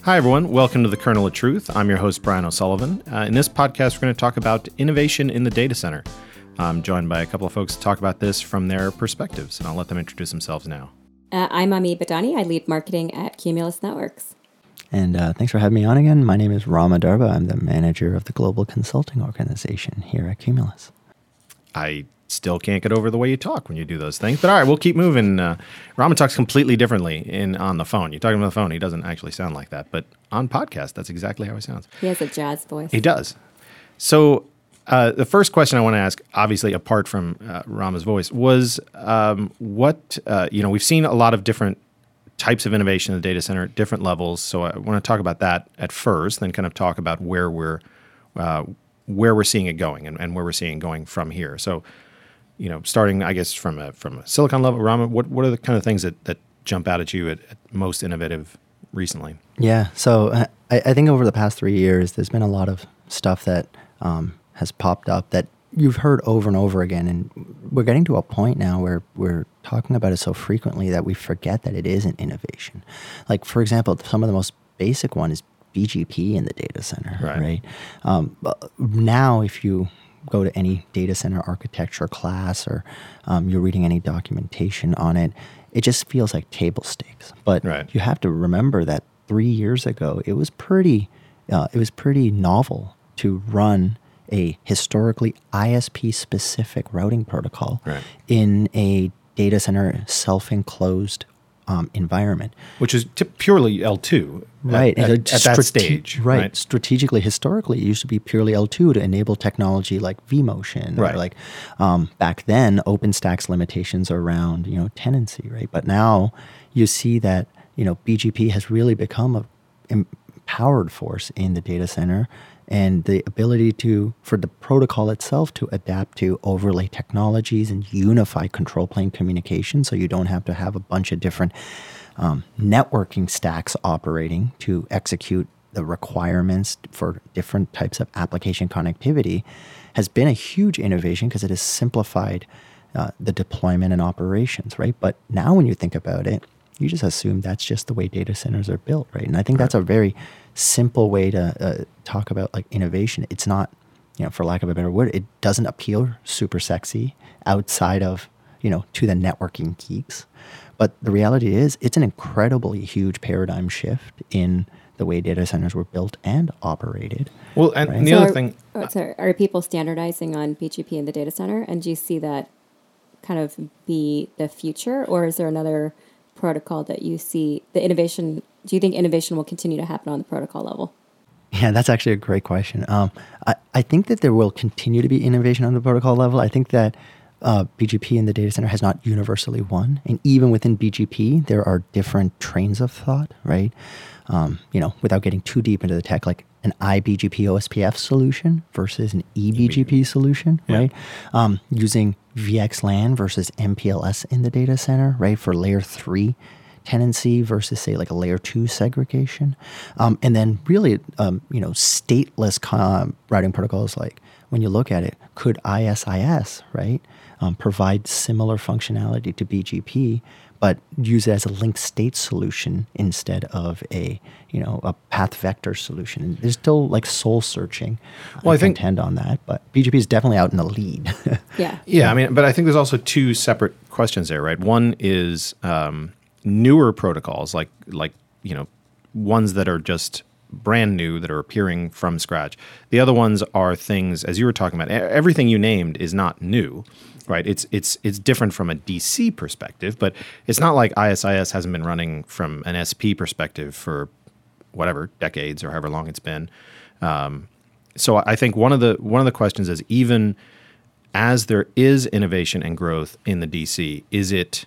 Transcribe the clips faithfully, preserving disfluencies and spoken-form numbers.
Hi, everyone. Welcome to The Kernel of Truth. I'm your host, Brian O'Sullivan. Uh, in this podcast, we're going to talk about innovation in the data center. I'm joined by a couple of folks to talk about this from their perspectives, and I'll let them introduce themselves now. Uh, I'm Ami Badani. I lead marketing at Cumulus Networks. And uh, thanks for having me on again. My name is Rama Darba. I'm the manager of the Global Consulting Organization here at Cumulus. I still can't get over the way you talk when you do those things. But all right, we'll keep moving. Uh, Rama talks completely differently in on the phone. You talk to him on the phone, he doesn't actually sound like that. But on podcast, that's exactly how he sounds. He has a jazz voice. He does. So uh, the first question I want to ask, obviously apart from uh, Rama's voice, was um, what, uh, you know, we've seen a lot of different types of innovation in the data center at different levels. So I want to talk about that at first, then kind of talk about where we're uh, where we're seeing it going and, and where we're seeing it going from here. So, you know, starting, I guess, from a from a silicon level, Rama, what, what are the kind of things that, that jump out at you at, at most innovative recently? Yeah, so I, I think over the past three years, there's been a lot of stuff that um, has popped up that you've heard over and over again. And we're getting to a point now where we're talking about it so frequently that we forget that it is an innovation. Like, for example, some of the most basic one is B G P in the data center, right? right? Um, now, if you go to any data center architecture class or um, you're reading any documentation on it, it just feels like table stakes. But right. You have to remember that three years ago, it was pretty, uh, it was pretty novel to run a historically I S P-specific routing protocol right. in a data center self-enclosed um, environment. Which is t- purely L two. Right. At, at, at that strate- stage. Right. right. Strategically, historically, it used to be purely L two to enable technology like vMotion. Right. Or like um, back then, OpenStack's limitations around, you know, tenancy, right? But now you see that, you know, B G P has really become a empowered force in the data center, and the ability to, for the protocol itself to adapt to overlay technologies and unify control plane communication, so you don't have to have a bunch of different um, networking stacks operating to execute the requirements for different types of application connectivity, has been a huge innovation because it has simplified uh, the deployment and operations, right? But now when you think about it, you just assume that's just the way data centers are built, right? And I think that's a very simple way to uh, talk about like innovation. It's not, you know, for lack of a better word, it doesn't appeal super sexy outside of, you know, to the networking geeks. But the reality is it's an incredibly huge paradigm shift in the way data centers were built and operated. Well, and right? the so other are, thing... Oh, sorry, are people standardizing on B G P in the data center? And do you see that kind of be the future? Or is there another protocol that you see the innovation? Do you think innovation will continue to happen on the protocol level? Yeah, that's actually a great question. Um, I, I think that there will continue to be innovation on the protocol level. I think that uh, B G P in the data center has not universally won. And even within B G P, there are different trains of thought, right? Um, you know, without getting too deep into the tech, like an I B G P O S P F solution versus an E B G P solution, yeah. right? Um, using V X LAN versus M P L S in the data center, right? For layer three tenancy versus, say, like a layer two segregation. Um, and then really, um, you know, stateless com- routing protocols, like when you look at it, could I S I S, right, um, provide similar functionality to B G P, but use it as a linked state solution instead of a, you know, a path vector solution. And there's still like soul searching. Well, I think contend on that, but B G P is definitely out in the lead. Yeah. Yeah, I mean, but I think there's also two separate questions there, right? One is um, newer protocols, like like you know, ones that are just brand new that are appearing from scratch. The other ones are things, as you were talking about. Everything you named is not new. Right, it's it's it's different from a D C perspective, but it's not like I S I S hasn't been running from an S P perspective for whatever decades or however long it's been. Um, so I think one of the one of the questions is, even as there is innovation and growth in the D C, is it?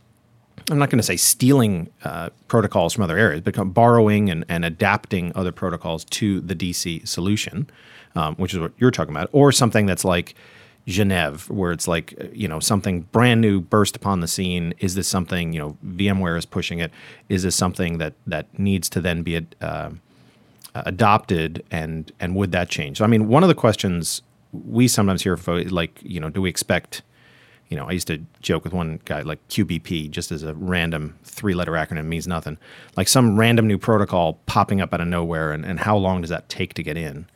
I'm not going to say stealing uh, protocols from other areas, but borrowing and, and adapting other protocols to the D C solution, um, which is what you're talking about, or something that's like Genève, where it's like, you know, something brand new burst upon the scene. Is this something, you know, VMware is pushing it? Is this something that that needs to then be uh, adopted, and and would that change? So, I mean, one of the questions we sometimes hear, like, you know, do we expect you know, I used to joke with one guy like Q B P, just as a random three-letter acronym, means nothing. Like some random new protocol popping up out of nowhere, and, and how long does that take to get in?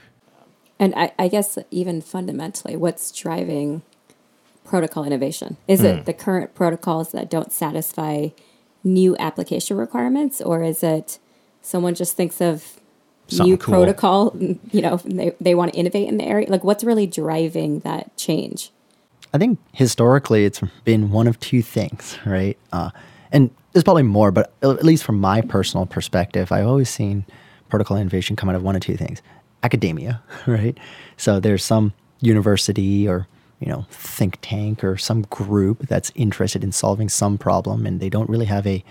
And I, I guess even fundamentally, what's driving protocol innovation? Is Mm. it the current protocols that don't satisfy new application requirements, or is it someone just thinks of Something new cool. protocol, you know, and they, they want to innovate in the area? Like, what's really driving that change? I think historically it's been one of two things, right? Uh, and there's probably more, but at least from my personal perspective, I've always seen protocol innovation come out of one of two things. Academia, right? So there's some university or, you know, think tank or some group that's interested in solving some problem, and they don't really have a,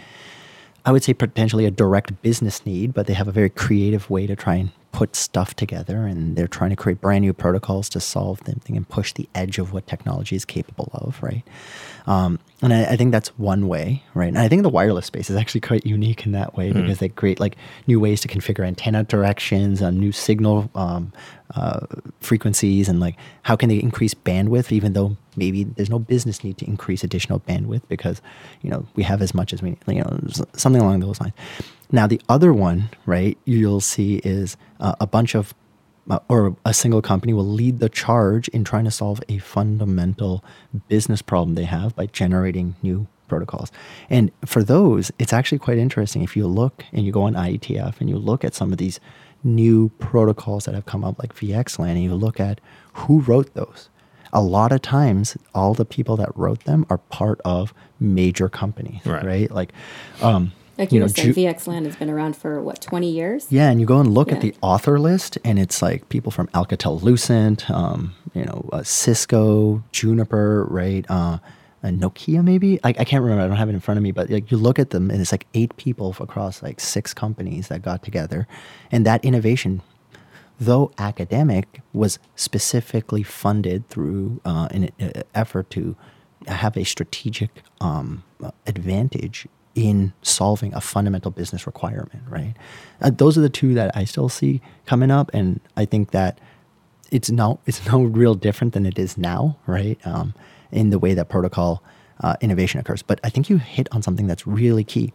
I would say potentially a direct business need, but they have a very creative way to try and put stuff together, and they're trying to create brand new protocols to solve them and push the edge of what technology is capable of, right? Um, and I, I think that's one way, right? And I think the wireless space is actually quite unique in that way, mm. because they create like new ways to configure antenna directions, uh, new signal um, uh, frequencies, and like how can they increase bandwidth, even though maybe there's no business need to increase additional bandwidth because, you know, we have as much as we, you know, something along those lines. Now, the other one, right, you'll see is uh, a bunch of, uh, or a single company will lead the charge in trying to solve a fundamental business problem they have by generating new protocols. And for those, it's actually quite interesting. If you look and you go on I E T F and you look at some of these new protocols that have come up like V X LAN, and you look at who wrote those, a lot of times, all the people that wrote them are part of major companies, right? right? Like, um, Like you, you know, were saying, Ju- V X LAN has been around for, what, twenty years? Yeah, and you go and look yeah. at the author list, and it's like people from Alcatel-Lucent, um, you know, uh, Cisco, Juniper, right? Uh, and Nokia, maybe? I, I can't remember. I don't have it in front of me. But like you look at them, and it's like eight people across like six companies that got together. And that innovation, though academic, was specifically funded through uh, an uh, effort to have a strategic um, advantage in solving a fundamental business requirement, right? Uh, those are the two that I still see coming up, and I think that it's no it's no real different than it is now, right? Um, in the way that protocol uh, innovation occurs. But I think you hit on something that's really key.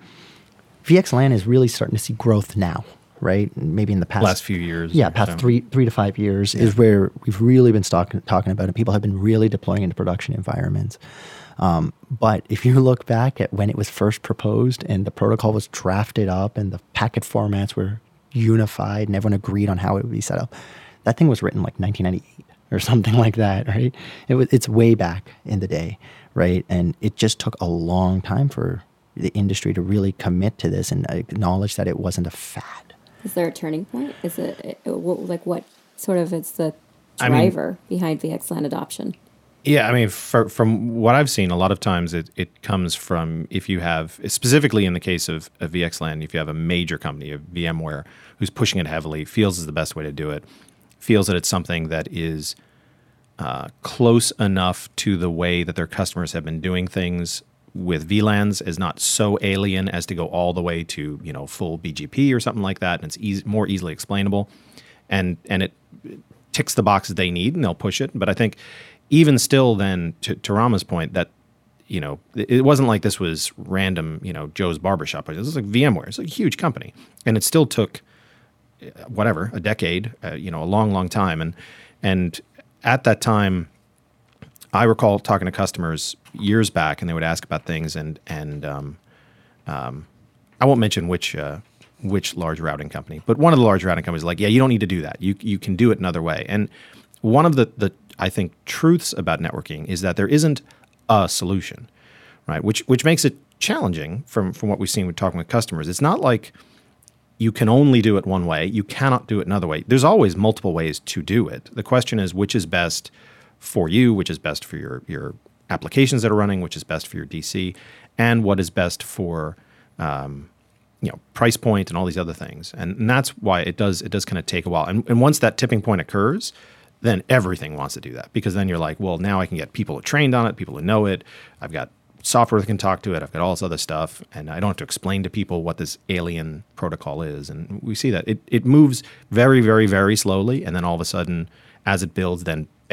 V X LAN is really starting to see growth now, right? Maybe in the past last few years, yeah, past so. three three to five years yeah. is where we've really been talking talking about it. People have been really deploying into production environments. Um, but if you look back at when it was first proposed and the protocol was drafted up and the packet formats were unified and everyone agreed on how it would be set up, that thing was written like nineteen ninety-eight or something like that, right? It was it's way back in the day, right? And it just took a long time for the industry to really commit to this and acknowledge that it wasn't a fad. Is there a turning point? Is it, it like what sort of is the I driver mean, behind V X LAN adoption? Yeah, I mean, for, from what I've seen, a lot of times it, it comes from if you have, specifically in the case of, of V X LAN, if you have a major company, a VMware, who's pushing it heavily, feels is the best way to do it, feels that it's something that is uh, close enough to the way that their customers have been doing things with V LANs, is not so alien as to go all the way to, you know, full B G P or something like that, and it's easy, more easily explainable, and and it ticks the boxes they need, and they'll push it. But I think even still, then, to, to Rama's point, that, you know, it, it wasn't like this was random, you know, Joe's barbershop. This is like VMware. It's like a huge company. And it still took, whatever, a decade, uh, you know, a long, long time. And and at that time, I recall talking to customers years back, and they would ask about things. And, and um, um, I won't mention which uh, which large routing company, but one of the large routing companies was like, yeah, you don't need to do that. You you can do it another way. And one of the, the I think, truths about networking is that there isn't a solution, right? Which which makes it challenging from, from what we've seen with talking with customers. It's not like you can only do it one way. You cannot do it another way. There's always multiple ways to do it. The question is, which is best for you, which is best for your, your applications that are running, which is best for your D C, and what is best for um, you know, price point and all these other things. And, and that's why it does it does kind of take a while. And, and once that tipping point occurs, then everything wants to do that, because then you're like, well, now I can get people who are trained on it, people who know it. I've got software that can talk to it. I've got all this other stuff, and I don't have to explain to people what this alien protocol is. And we see that it it moves very, very, very slowly, and then all of a sudden, as it builds, then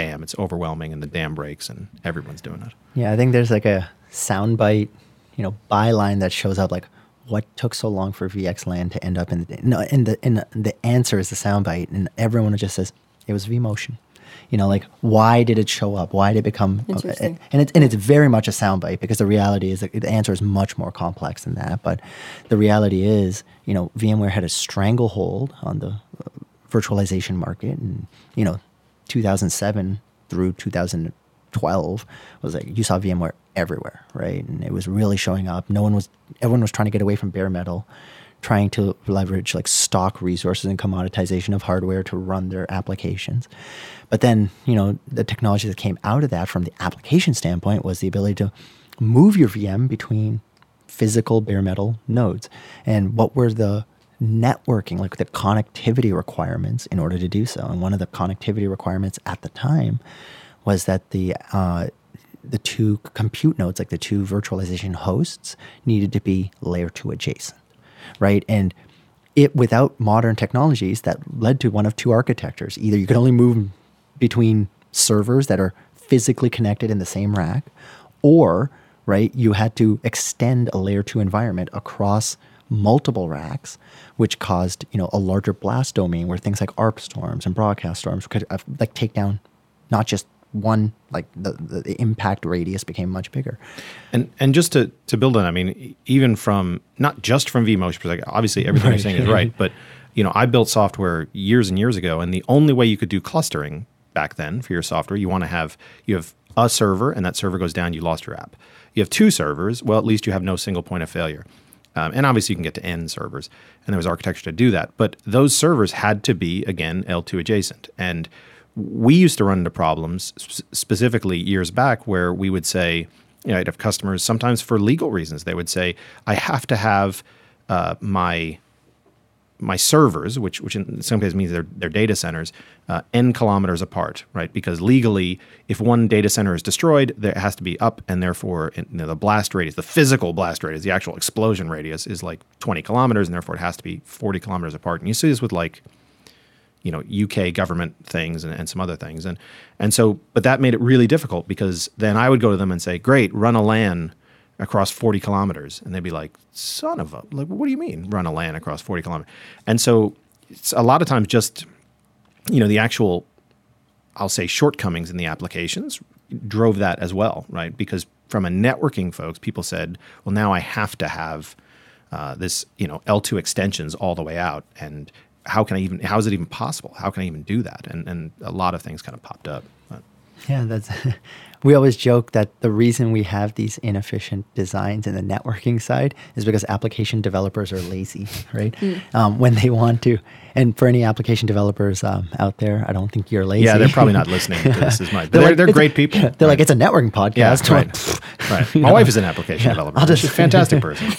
bam, it's overwhelming and the dam breaks and everyone's doing it. Yeah, I think there's like a soundbite, you know, byline that shows up like, what took so long for V X LAN to end up in the, no, in the, in the, the answer is the soundbite, and everyone just says, it was vMotion. You know, like, why did it show up? Why did it become, Interesting. Uh, and, it's, and it's very much a soundbite, because the reality is that the answer is much more complex than that. But the reality is, you know, VMware had a stranglehold on the uh, virtualization market, and, you know, two thousand seven through two thousand twelve was like, you saw VMware everywhere, right? And it was really showing up. No one was, everyone was trying to get away from bare metal, trying to leverage like stock resources and commoditization of hardware to run their applications. But then, you know, the technology that came out of that from the application standpoint was the ability to move your V M between physical bare metal nodes. And what were the networking, like the connectivity requirements in order to do so? And one of the connectivity requirements at the time was that the uh, the two compute nodes, like the two virtualization hosts, needed to be layer two adjacent, right? And it, without modern technologies, that led to one of two architectures. Either you could only move between servers that are physically connected in the same rack, or, right, you had to extend a layer two environment across multiple racks, which caused, you know, a larger blast domain where things like A R P storms and broadcast storms could uh, like take down not just one, like the, the, the impact radius became much bigger. And and just to, to build on, I mean, even from, not just from vMotion perspective, obviously everything Right. you're saying is right, but, you know, I built software years and years ago, and the only way you could do clustering back then for your software, you want to have, you have a server, and that server goes down, you lost your app. You have two servers, well, at least you have no single point of failure. Um, and obviously you can get to N servers, and there was architecture to do that. But those servers had to be, again, L two adjacent. And we used to run into problems, sp- specifically years back, where we would say, you know, I'd have customers, sometimes for legal reasons, they would say, I have to have uh, my my servers, which which in some cases means they're, they're data centers, uh, N kilometers apart, right? Because legally, if one data center is destroyed, there has to be up, and therefore you know, the blast radius, the physical blast radius, the actual explosion radius is like twenty kilometers, and therefore it has to be forty kilometers apart. And you see this with like, you know, U K government things and, and some other things. And and so, but that made it really difficult, because then I would go to them and say, great, run a LAN across forty kilometers. And they'd be like, son of a, like, what do you mean run a LAN across forty kilometers? And so it's a lot of times just, you know, the actual, I'll say shortcomings in the applications drove that as well, right? Because from a networking folks, people said, well, now I have to have uh, this, you know, L two extensions all the way out. And how can I even, how is it even possible? How can I even do that? And and a lot of things kind of popped up. But. Yeah, that's. We always joke that the reason we have these inefficient designs in the networking side is because application developers are lazy, right? Mm. Um, when they want to. And for any application developers um, out there, I don't think you're lazy. Yeah, they're probably not listening to this as much. But they're they're, like, they're great people. They're right? like, it's a networking podcast. Yeah, right. right. My know? wife is an application Yeah, developer. I'll just, She's a fantastic person.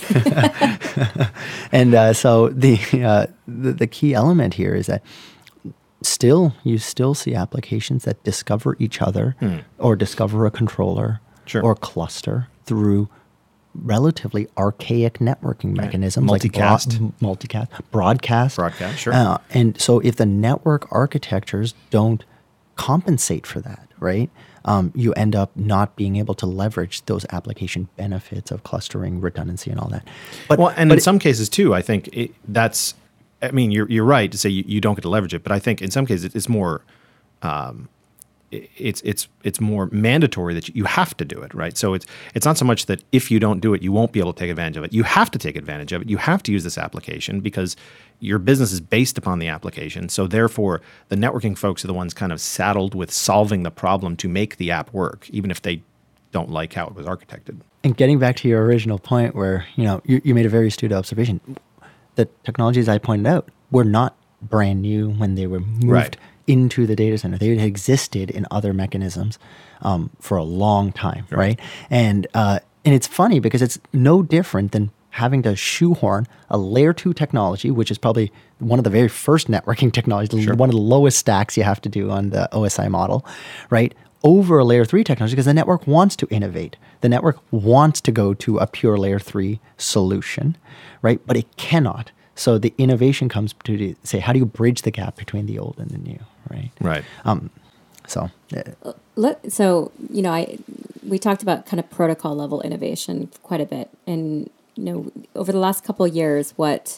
And uh, so the, uh, the the key element here is that still, you still see applications that discover each other hmm. or discover a controller sure. or cluster through relatively archaic networking right. mechanisms multicast. like bro- multicast, broadcast. Broadcast, sure. Uh, and so if the network architectures don't compensate for that, right, um, you end up not being able to leverage those application benefits of clustering, redundancy, and all that. But, well, and but in it, some cases too, I think it, that's, I mean, you're you're right to say you, you don't get to leverage it, but I think in some cases it's more, um, it's it's it's more mandatory that you have to do it, right? So it's it's not so much that if you don't do it, you won't be able to take advantage of it. You have to take advantage of it. You have to use this application because your business is based upon the application. So therefore, the networking folks are the ones kind of saddled with solving the problem to make the app work, even if they don't like how it was architected. And getting back to your original point, where you know you, you made a very astute observation. The technologies I pointed out were not brand new when they were moved right. into the data center. They had existed in other mechanisms um, for a long time, right? right? And uh, and it's funny because it's no different than having to shoehorn a layer two technology, which is probably one of the very first networking technologies, sure. one of the lowest stacks you have to do on the O S I model, right? Over a layer three technology because the network wants to innovate. The network wants to go to a pure layer three solution, right? But it cannot. So the innovation comes to say, how do you bridge the gap between the old and the new, right? Right. Um, So, uh, Let, so you know, I we talked about kind of protocol level innovation quite a bit, and you know, over the last couple of years, what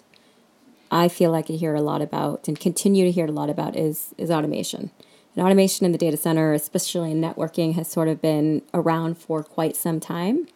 I feel like I hear a lot about and continue to hear a lot about is is automation. And automation in the data center, especially in networking, has sort of been around for quite some time.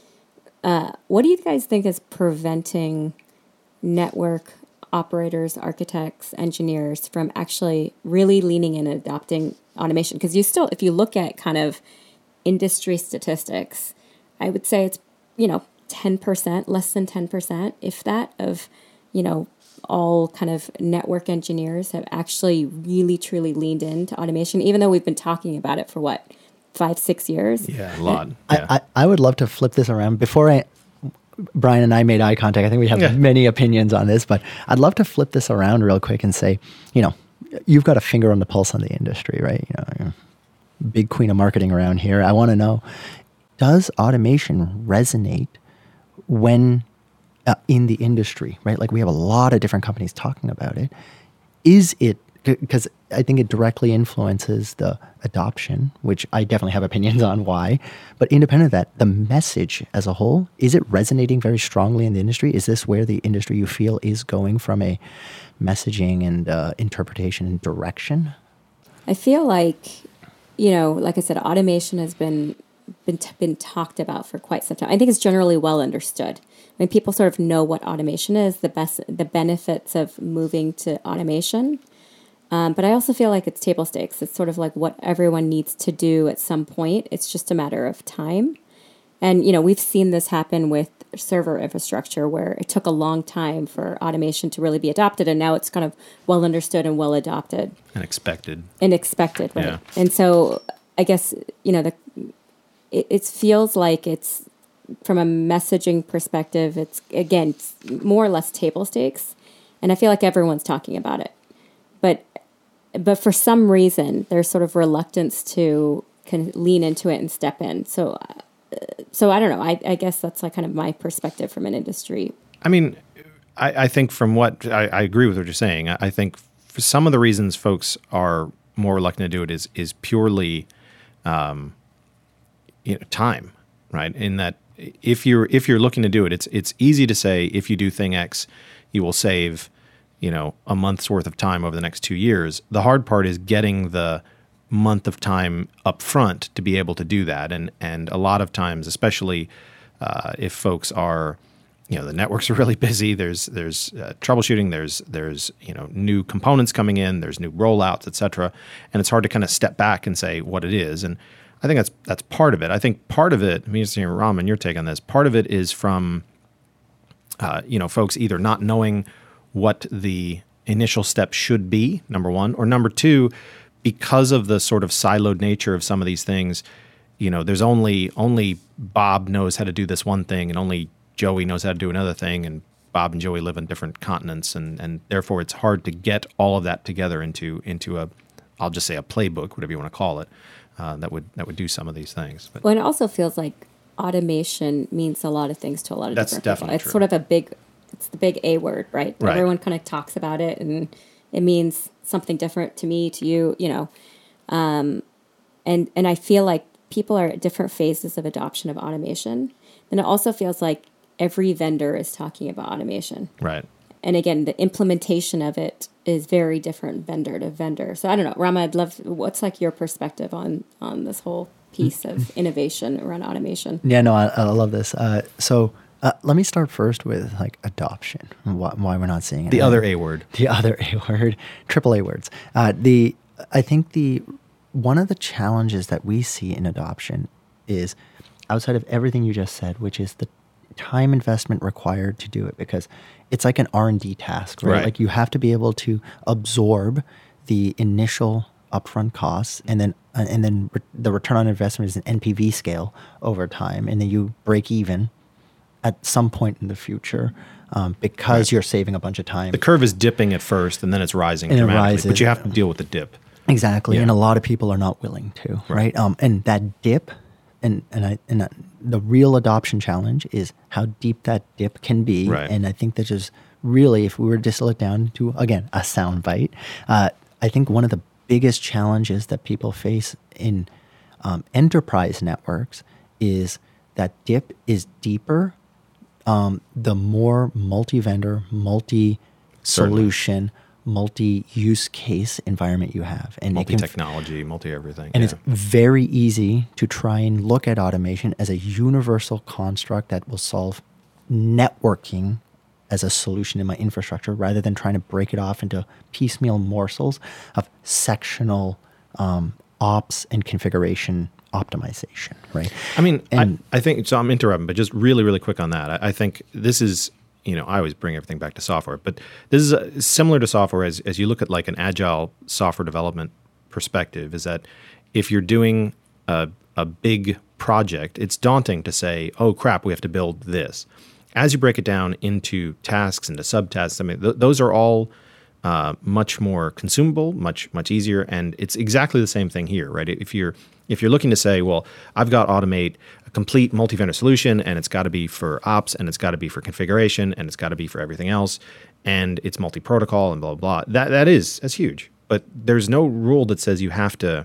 Uh, what do you guys think is preventing network operators, architects, engineers from actually really leaning in and adopting automation? Because you still, if you look at kind of industry statistics, I would say it's, you know, ten percent, less than ten percent, if that, of, you know, all kind of network engineers have actually really, truly leaned into automation, even though we've been talking about it for what, five, six years? Yeah, a lot. I, Yeah. I, I would love to flip this around. Before I, Brian and I made eye contact, I think we have Yeah. many opinions on this, but I'd love to flip this around real quick and say, you know, you've got a finger on the pulse on the industry, right? You know, you're big queen of marketing around here. I want to know, does automation resonate when uh, in the industry, right? Like we have a lot of different companies talking about it. Is it, because I think it directly influences the adoption, which I definitely have opinions on why. But independent of that, the message as a whole, is it resonating very strongly in the industry? Is this where the industry you feel is going from a messaging and uh, interpretation and direction? I feel like, you know, like I said, automation has been been t- been talked about for quite some time. I think it's generally well understood. I mean, people sort of know what automation is, the best, the benefits of moving to automation. Um, but I also feel like it's table stakes. It's sort of like what everyone needs to do at some point. It's just a matter of time. And, you know, we've seen this happen with server infrastructure where it took a long time for automation to really be adopted. And now it's kind of well understood and well adopted. And expected. And expected, right? Yeah. And so I guess, you know, the it, it feels like it's, from a messaging perspective, it's, again, it's more or less table stakes. And I feel like everyone's talking about it. But but for some reason, there's sort of reluctance to can lean into it and step in. So, uh, so I don't know. I, I guess that's like kind of my perspective from an industry. I mean, I, I think from what I, I agree with what you're saying. I, I think for some of the reasons folks are more reluctant to do it is is purely, um, you know, time, right? In that if you're if you're looking to do it, it's it's easy to say if you do thing X, you will save, you know, a month's worth of time over the next two years. The hard part is getting the month of time up front to be able to do that. And and a lot of times, especially uh, if folks are, you know, the networks are really busy, there's there's uh, troubleshooting, there's there's you know new components coming in, there's new rollouts, et cetera. And it's hard to kind of step back and say what it is. And I think that's that's part of it. I think part of it, I mean, Raman, your take on this, part of it is from, uh, you know, folks either not knowing what the initial step should be, number one, or number two, because of the sort of siloed nature of some of these things, you know, there's only only Bob knows how to do this one thing and only Joey knows how to do another thing, and Bob and Joey live on different continents, and, and therefore it's hard to get all of that together into into a, I'll just say a playbook, whatever you want to call it, uh, that would that would do some of these things. But Well, and it also feels like automation means a lot of things to a lot of That's different people. definitely It's true. sort of a big, it's the big A word, right? Right. Everyone kind of talks about it, and it means something different to me, to you, you know. Um, and and I feel like people are at different phases of adoption of automation. And it also feels like every vendor is talking about automation. right. And again, the implementation of it is very different vendor to vendor. So I don't know, Rama, I'd love, what's like your perspective on on this whole piece of innovation around automation? Yeah, no, I, I love this. Uh, so uh, let me start first with like adoption and why, why we're not seeing it. The other A word. The other A word, triple A words. Uh, the I think the one of the challenges that we see in adoption is outside of everything you just said, which is the time investment required to do it, because it's like an R and D task, right? Right. Like you have to be able to absorb the initial upfront costs, and then uh, and then re- the return on investment is an N P V scale over time, and then you break even at some point in the future um, because Right. you're saving a bunch of time. The curve is dipping at first, and then it's rising And it dramatically. rises. But you have to deal with the dip. Exactly, Yeah. and a lot of people are not willing to, right? Um, and that dip, and and I and uh, the real adoption challenge is how deep that dip can be. Right. And I think that just really, if we were to distill it down to again a sound bite, uh, I think one of the biggest challenges that people face in um, enterprise networks is that dip is deeper um, the more multi-vendor, multi-solution, multi-use case environment you have. And multi-technology, multi-everything. And yeah. it's very easy to try and look at automation as a universal construct that will solve networking as a solution in my infrastructure rather than trying to break it off into piecemeal morsels of sectional um, ops and configuration optimization, right? I mean, and, I, I think, so I'm interrupting, but just really, really quick on that. I, I think this is, you know, I always bring everything back to software, but this is uh, similar to software as, as you look at like an agile software development perspective, is that if you're doing a, a big project, it's daunting to say, oh crap, we have to build this. As you break it down into tasks, into subtasks, I mean, th- those are all uh, much more consumable, much much easier, and it's exactly the same thing here, right? If you're if you're looking to say, well, I've got to automate a complete multi-vendor solution, and it's got to be for ops, and it's got to be for configuration, and it's got to be for everything else, and it's multi-protocol, and blah blah blah. That that is that's huge, but there's no rule that says you have to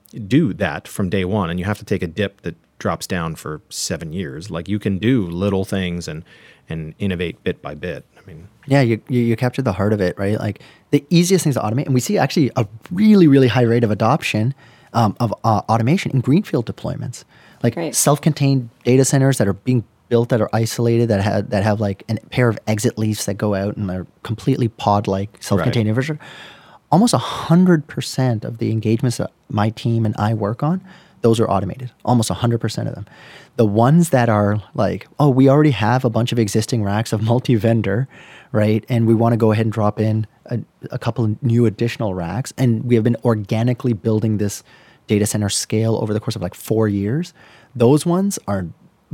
do that from day one, and you have to take a dip that drops down for seven years. Like you can do little things and and innovate bit by bit. I mean, yeah, you, you you captured the heart of it, right? Like the easiest things to automate, and we see actually a really really high rate of adoption um, of uh, automation in greenfield deployments, like Right. self-contained data centers that are being built that are isolated that have that have like a pair of exit leaves that go out and are completely pod-like self-contained Right. infrastructure. Almost a hundred percent of the engagements that my team and I work on, those are automated. Almost a hundred percent of them. The ones that are like, oh, we already have a bunch of existing racks of multi-vendor, right? And we want to go ahead and drop in a, a couple of new additional racks. And we have been organically building this data center scale over the course of like four years. Those ones are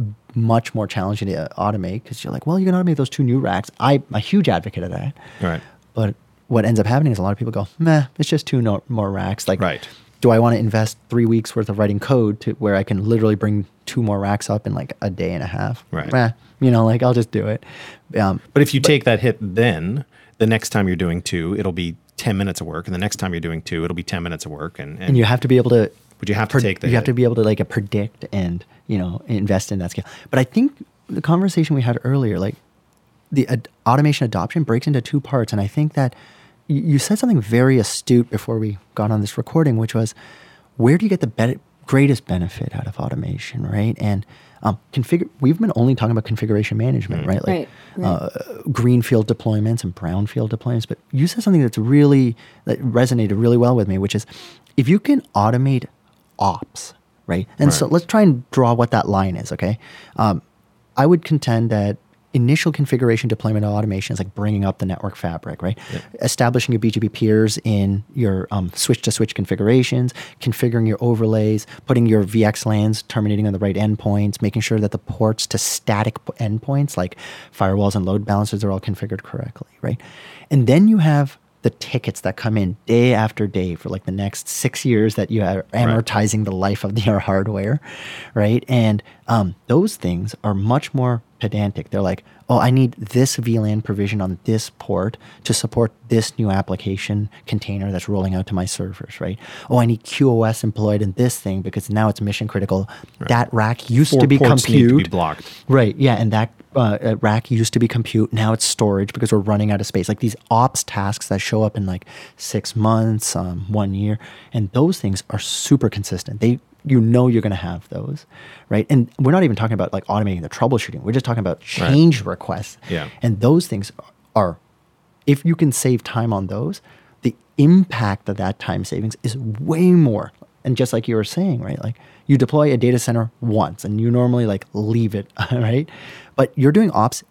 much more challenging to automate because you're like, well, you can automate those two new racks. I'm a huge advocate of that. right. But what ends up happening is a lot of people go, meh, it's just two no, more racks. Like, Right. do I want to invest three weeks worth of writing code to where I can literally bring two more racks up in like a day and a half? Right. Meh, you know, like I'll just do it. Um, But if you take that hit, then the next time you're doing two, it'll be ten minutes of work, and the next time you're doing two, it'll be ten minutes of work, and and, and you have to be able to. but you have to pred- take the You have hit. to be able to like uh, predict and you know invest in that scale. But I think the conversation we had earlier, like the ad- automation adoption, breaks into two parts, and I think that y- you said something very astute before we got on this recording, which was, where do you get the be- greatest benefit out of automation, right? And um, configure. We've been only talking about configuration management, right? Like Right, right. Uh, greenfield deployments and brownfield deployments. But you said something that's really that resonated really well with me, which is if you can automate ops, right? And so Right. let's try and draw what that line is, okay? Um, I would contend that initial configuration deployment automation is like bringing up the network fabric, right? Establishing your B G P peers in your um, switch-to-switch configurations, configuring your overlays, putting your V X LANs terminating on the right endpoints, making sure that the ports to static p- endpoints like firewalls and load balancers are all configured correctly, right? And then you have the tickets that come in day after day for like the next six years that you are amortizing the life of your hardware, right? And um, those things are much more pedantic. They're like, oh, I need this V LAN provision on this port to support this new application container that's rolling out to my servers, right? Oh, I need Q O S employed in this thing because now it's mission critical. That rack used Four to be ports need compute. to be blocked. Right. Yeah. And that uh, uh, rack used to be compute. Now it's storage because we're running out of space. Like these ops tasks that show up in like six months, um, one year. And those things are super consistent. They, you know, you're going to have those. Right. And we're not even talking about like automating the troubleshooting. We're just talking about change requests. Yeah. And those things are, if you can save time on those, the impact of that time savings is way more. And just like you were saying, right? Like you deploy a data center once and you normally like leave it, right? But you're doing ops,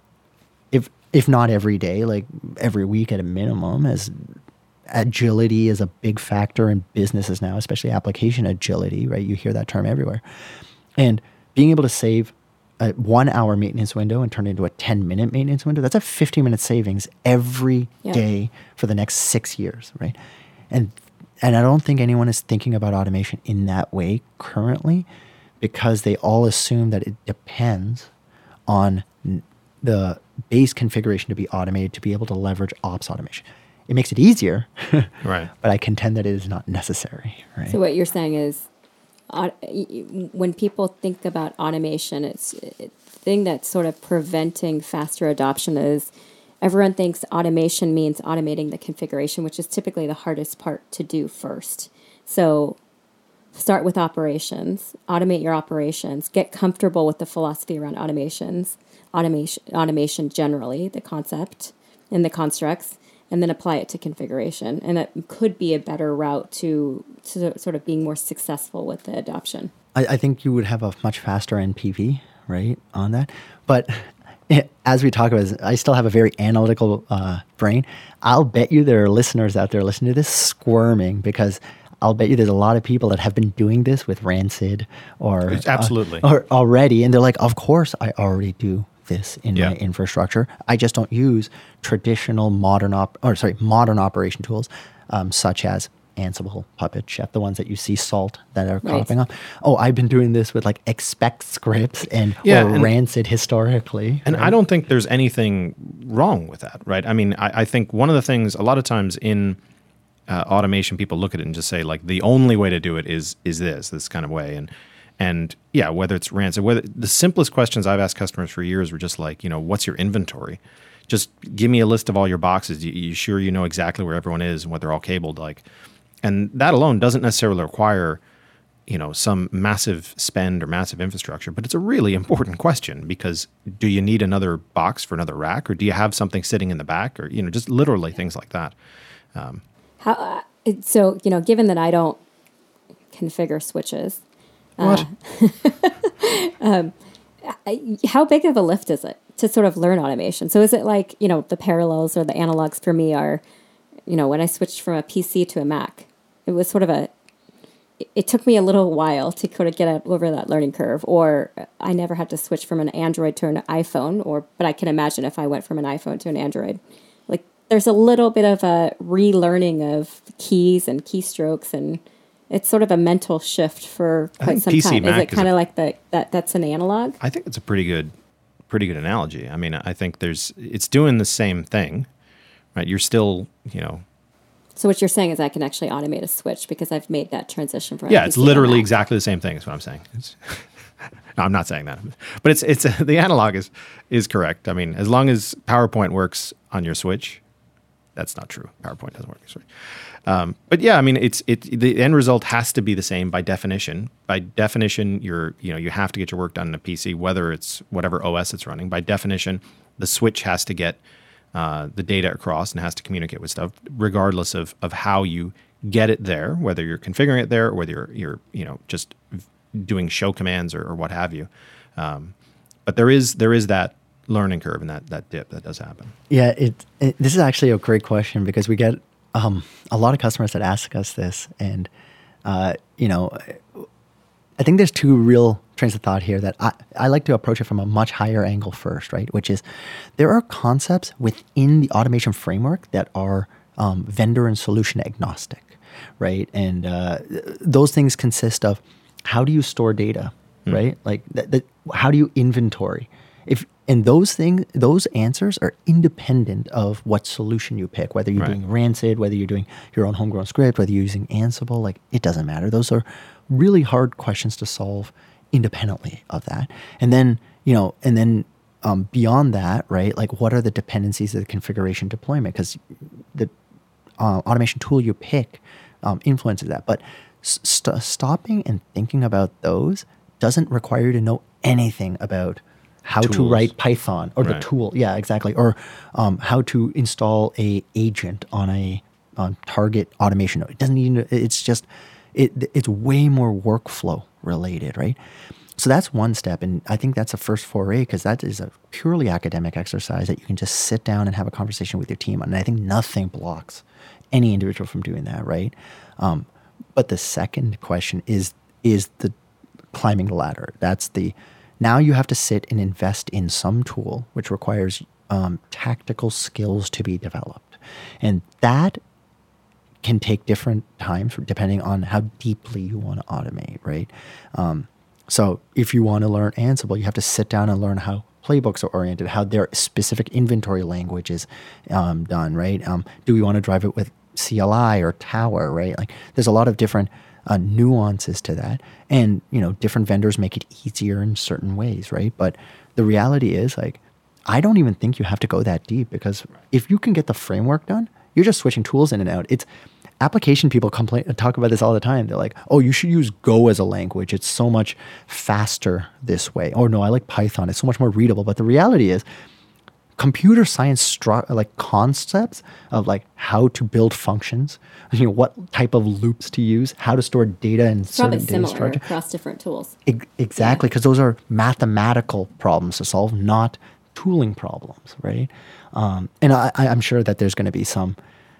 if if not every day, like every week at a minimum, as agility is a big factor in businesses now, especially application agility, right? You hear that term everywhere. And being able to save a one hour maintenance window and turn it into a ten minute maintenance window, that's a fifteen minute savings every Yeah. day for the next six years, right? And and I don't think anyone is thinking about automation in that way currently because they all assume that it depends on n- the base configuration to be automated to be able to leverage ops automation. it makes it easier, Right. but I contend that it is not necessary, right? So what you're saying is, au- when people think about automation, it's the thing that's sort of preventing faster adoption is everyone thinks automation means automating the configuration, which is typically the hardest part to do first. So start with operations, automate your operations, get comfortable with the philosophy around automations, automation, automation generally, the concept and the constructs, and then apply it to configuration. And it could be a better route to, to sort of being more successful with the adoption. I, I think you would have a much faster N P V, right, on that. But as we talk about this, I still have a very analytical uh, brain. I'll bet you there are listeners out there listening to this squirming because I'll bet you there's a lot of people that have been doing this with Rancid or Absolutely. uh, or already, and they're like, of course I already do this in Yeah. my infrastructure. I just don't use traditional modern op or sorry modern operation tools um, such as Ansible, Puppet, Chef, the ones that you see Salt that are Right. popping up. Oh, I've been doing this with like expect scripts and Yeah, or and- Rancid historically. And right? I don't think there's anything wrong with that, right? I mean, I, I think one of the things, a lot of times in uh, automation, people look at it and just say, like, the only way to do it is is this, this kind of way. And and yeah, whether it's Rancid, whether the simplest questions I've asked customers for years were just like, you know, what's your inventory? Just give me a list of all your boxes. You, you sure you know exactly where everyone is and what they're all cabled like? And that alone doesn't necessarily require, you know, some massive spend or massive infrastructure, but it's a really important question because do you need another box for another rack, or do you have something sitting in the back, or, you know, just literally things like that. How, uh, it- so, you know, given that I don't configure switches, What? I- how big of a lift is it to sort of learn automation? So is it like, you know, the parallels or the analogs for me are, you know, when I switched from a P C to a Mac, it was sort of a, it- it took me a little while to sort of get up over that learning curve, or I never had to switch from an Android to an iPhone, or, but I can imagine if I went from an iPhone to an Android, like there's a little bit of a relearning of keys and keystrokes, and it's sort of a mental shift for I quite think some P C time. Mac Is it is kind a- of like the, that, that's an analog? I think it's a pretty good, pretty good analogy. I mean, I think there's, it's doing the same thing, right? You're still, you know, So what you're saying is I can actually automate a switch because I've made that transition from a yeah, P it's C to a literally Mac. exactly the same thing. Is what I'm saying. It's, no, I'm not saying that, but it's it's the analog is is correct. I mean, as long as PowerPoint works on your switch, that's not true. PowerPoint doesn't work on your switch. Um, but yeah, I mean, it's it the end result has to be the same by definition. By definition, you're you know you have to get your work done in a P C, whether it's whatever O S it's running. By definition, the switch has to get uh, the data across and has to communicate with stuff, regardless of of how you get it there, whether you're configuring it there or whether you're you're you know just doing show commands or, or what have you. Um, but there is there is that learning curve and that that dip that does happen. Yeah, it, it. This is actually a great question because we get um, a lot of customers that ask us this, and uh, you know, I think there's two real trains of thought here that I, I like to approach it from a much higher angle first, right? Which is there are concepts within the automation framework that are um, vendor and solution agnostic, right? And uh, those things consist of how do you store data, Hmm. right? Like that, that, how do you inventory? If and those things, those answers are independent of what solution you pick, whether you're Right. doing Rancid, whether you're doing your own homegrown script, whether you're using Ansible, like it doesn't matter. Those are really hard questions to solve independently of that. And then, you know, and then um, beyond that, right? Like what are the dependencies of the configuration deployment? Because the uh, automation tool you pick um, influences that. But st- stopping and thinking about those doesn't require you to know anything about how to Tools. write Python or the Right. tool. Yeah, exactly. Or um, how to install a agent on a on target automation node. It doesn't even, it's just, it, it's way more workflow related, right? So that's one step. And I think that's a first foray because that is a purely academic exercise that you can just sit down and have a conversation with your team on. And I think nothing blocks any individual from doing that, right? Um, but the second question is, is the climbing the ladder. That's the, now you have to sit and invest in some tool, which requires um, tactical skills to be developed. And that can take different times depending on how deeply you want to automate, right? Um, so if you want to learn Ansible, you have to sit down and learn how playbooks are oriented, how their specific inventory language is um, done, right? Um, do we want to drive it with C L I or Tower, right? Like there's a lot of different uh, nuances to that. And, you know, different vendors make it easier in certain ways, right? But the reality is like, I don't even think you have to go that deep, because if you can get the framework done, you're just switching tools in and out. It's application people complain, talk about this all the time. They're like, oh, you should use Go as a language. It's so much faster this way. Or no, I like Python. It's so much more readable. But the reality is computer science stru- like concepts of like how to build functions, you know, what type of loops to use, how to store data in It's certain probably data similar structure. across different tools. E- exactly, because those are mathematical problems to solve, not tooling problems, right? Um, and I, I- I'm sure that there's going to be some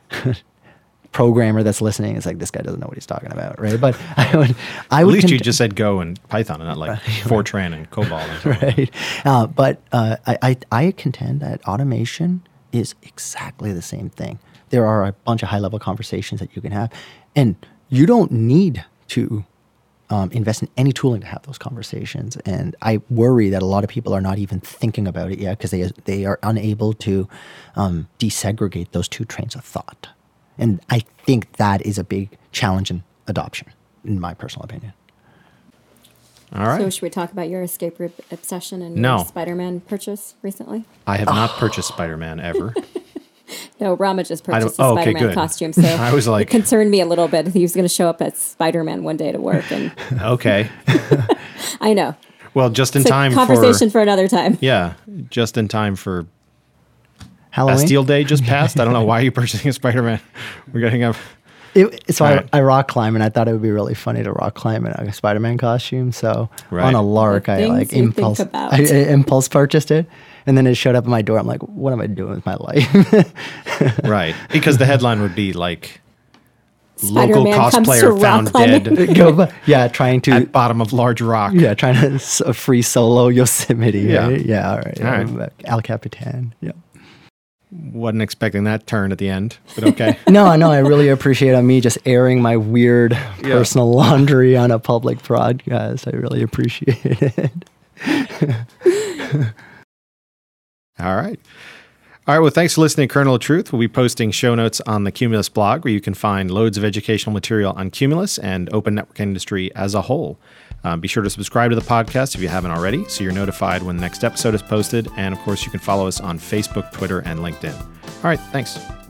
programmer that's listening. It's like, this guy doesn't know what he's talking about, right? But I would, I At would least you cont- just said Go and Python and not like Fortran and COBOL. And something. right? Uh, but uh, I, I, I contend that automation is exactly the same thing. There are a bunch of high-level conversations that you can have, and you don't need to um, invest in any tooling to have those conversations. And I worry that a lot of people are not even thinking about it yet because they they are unable to um, desegregate those two trains of thought. And I think that is a big challenge in adoption, in my personal opinion. All right. So should we talk about your escape rope obsession and No. your Spider-Man purchase recently? I have not purchased Spider-Man ever. No, Rama just I don't- purchased a oh, okay, Spider-Man good. costume, so I was like- it concerned me a little bit. He was going to show up as Spider-Man one day to work, and Okay. I know. Well, just in It's a time conversation for, for another time. yeah, just in time for Halloween? Bastille Day just passed. I don't know why you're purchasing a Spider-Man. We're getting up. It, so All I, right. I rock climb, and I thought it would be really funny to rock climb in a Spider-Man costume. So Right. on a lark, The I things like you think impulse, about. I, I impulse purchased it, and then it showed up at my door. I'm like, what am I doing with my life? Right. Because the headline would be like, local Spider-Man comes to cosplayer rock found climbing. dead Go, bu- yeah, trying to at bottom of large rock. yeah, trying to s- a free solo Yosemite. Yeah. Right? Yeah, all right. All right. Um, El Capitan. Yeah. Wasn't expecting that turn at the end, but okay. No, no, I really appreciate uh, me just airing my weird personal laundry on a public broadcast. I really appreciate it. All right. All right. Well, thanks for listening to Kernel of Truth. We'll be posting show notes on the Cumulus blog, where you can find loads of educational material on Cumulus and open network industry as a whole. Um, be sure to subscribe to the podcast if you haven't already, so you're notified when the next episode is posted. And of course, you can follow us on Facebook, Twitter, and LinkedIn. All right. Thanks.